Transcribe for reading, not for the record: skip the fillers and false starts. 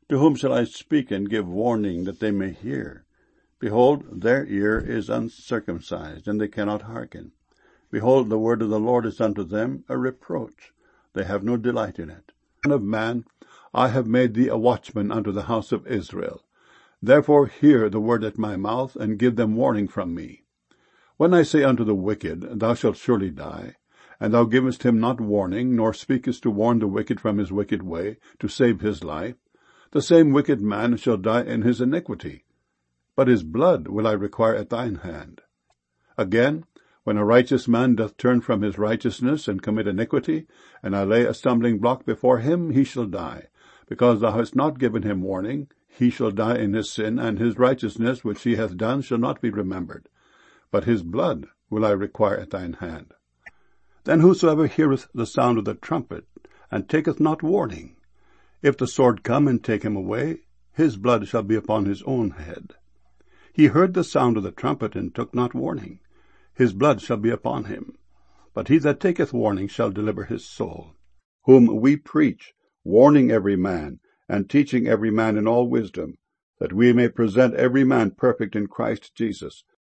To whom shall I speak and give warning that they may hear? Behold, their ear is uncircumcised, and they cannot hearken. Behold, the word of the Lord is unto them a reproach. They have no delight in it. Son of man, I have made thee a watchman unto the house of Israel. Therefore hear the word at my mouth, and give them warning from me. When I say unto the wicked, Thou shalt surely die, and thou givest him not warning, nor speakest to warn the wicked from his wicked way, to save his life, the same wicked man shall die in his iniquity, but his blood will I require at thine hand. Again, when a righteous man doth turn from his righteousness, and commit iniquity, and I lay a stumbling block before him, he shall die. Because thou hast not given him warning, he shall die in his sin, and his righteousness which he hath done shall not be remembered. But his blood will I require at thine hand. Then whosoever heareth the sound of the trumpet, and taketh not warning, if the sword come and take him away, his blood shall be upon his own head. He heard the sound of the trumpet, and took not warning. His blood shall be upon him. But he that taketh warning shall deliver his soul. Whom we preach, warning every man, and teaching every man in all wisdom, that we may present every man perfect in Christ Jesus.